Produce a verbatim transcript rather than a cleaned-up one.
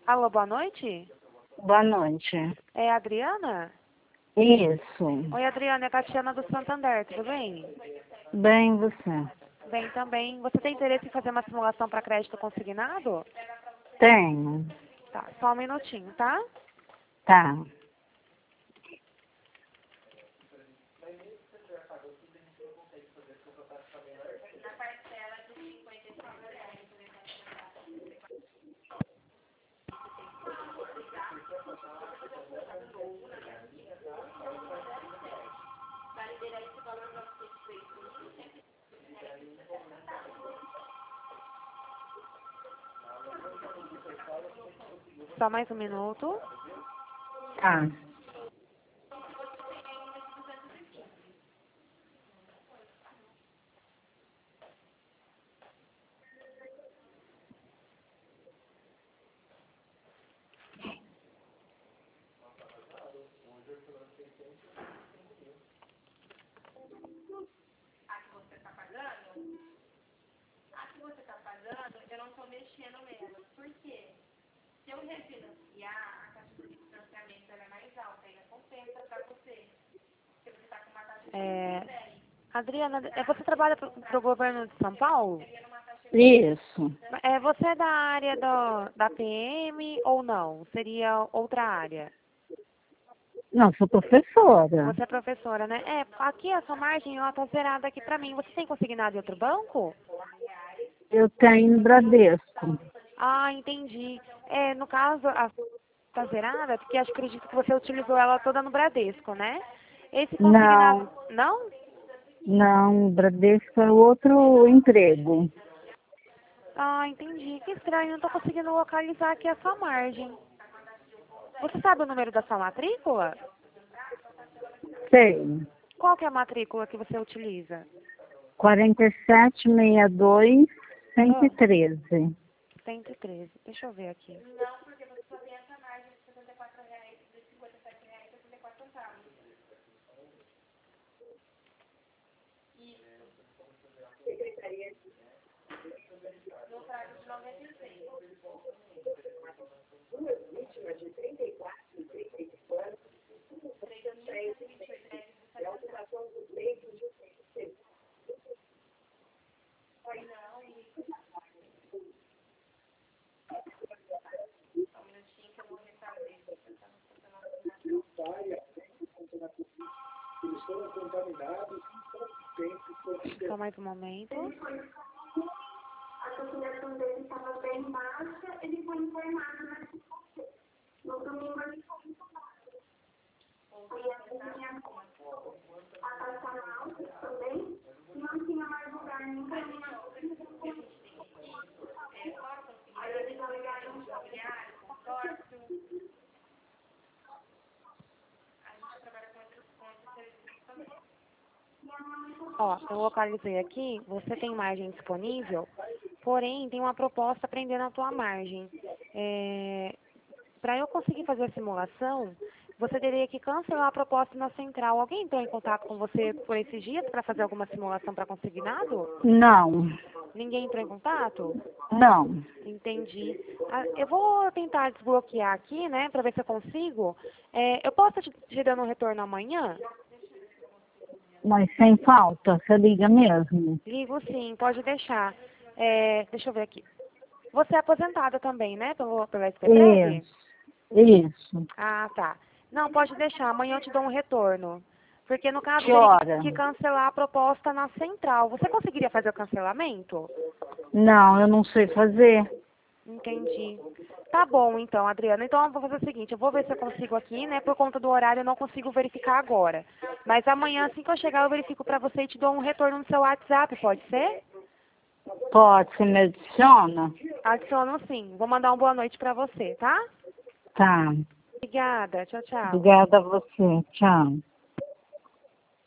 Alô, boa noite? Boa noite. É a Adriana? Isso. Oi, Adriana, é a Tatiana do Santander, tudo bem? Bem, você? Bem também. Você tem interesse em fazer uma simulação para crédito consignado? Tenho. Tá, só um minutinho, tá? Tá. Só mais um minuto. Tá. É... Adriana, é, você trabalha para o governo de São Paulo? Isso. É, você é da área do, da P M ou não? Seria outra área? Não, sou professora. Você é professora, né? É, aqui a sua margem ela tá zerada aqui para mim. Você tem consignado em outro banco? Eu tenho Bradesco. Ah, entendi. É, no caso, a tá zerada, porque acho acredito que você utilizou ela toda no Bradesco, né? Esse consignado. Não, Não? não, Bradesco é outro emprego. Ah, entendi. Que estranho, não tô conseguindo localizar aqui a sua margem. Você sabe o número da sua matrícula? Sei. Qual que é a matrícula que você utiliza? quarenta e sete, sessenta e dois, cento e Ah, treze. cento e treze. Deixa eu ver aqui. Só mais um momento. A saturação dele estava bem baixa, ele foi internado na segunda-feira. No domingo ele foi internado. Aí a minha a taxa alta também, não tinha mais lugar nem encaminhado. Aí eles alegaram um familiar, consórcio. Ó, eu localizei aqui, você tem margem disponível, porém tem uma proposta prendendo a tua margem. É, para eu conseguir fazer a simulação, você teria que cancelar a proposta na central. Alguém entrou em contato com você por esses dias para fazer alguma simulação para consignado? Não, Ninguém entrou em contato? não. Entendi. Ah, eu vou tentar desbloquear aqui, né, para ver se eu consigo. É, eu posso te, te dando um retorno amanhã? Mas sem falta, você liga mesmo. Ligo sim, pode deixar. É, deixa eu ver aqui. Você é aposentada também, né, pelo, pela S P Prev? Isso, isso. Ah, tá. Não, pode deixar. Amanhã eu te dou um retorno. Porque, no caso, Que teria que, hora? que cancelar a proposta na central. Você conseguiria fazer o cancelamento? Não, eu não sei fazer. Entendi. Tá bom, então, Adriana. Então, eu vou fazer o seguinte. Eu vou ver se eu consigo aqui, né? Por conta do horário, eu não consigo verificar agora. Mas amanhã, assim que eu chegar, eu verifico pra você e te dou um retorno no seu WhatsApp, pode ser? Pode, você me adiciona? Adiciono sim. Vou mandar uma boa noite pra você, tá? Tá. Obrigada. Tchau, tchau. Obrigada a você. Tchau.